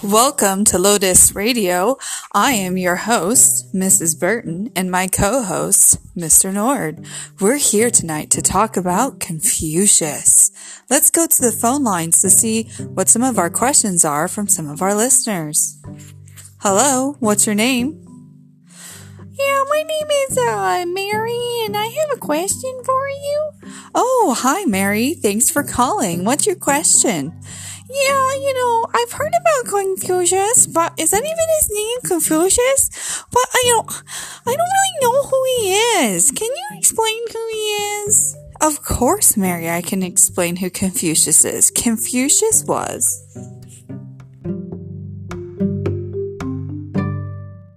Welcome to Lotus Radio. I am your host, Mrs. Burton, and my co-host, Mr. Nord. We're here tonight to talk about Confucius. Let's go to the phone lines to see what some of our questions are from some of our listeners. Hello, what's your name? Yeah, my name is Mary, and I have a question for you. Oh, hi, Mary. Thanks for calling. What's your question? Yeah, I've heard about Confucius, but is that even his name, Confucius? But, I don't really know who he is. Can you explain who he is? Of course, Mary, I can explain who Confucius is. Confucius was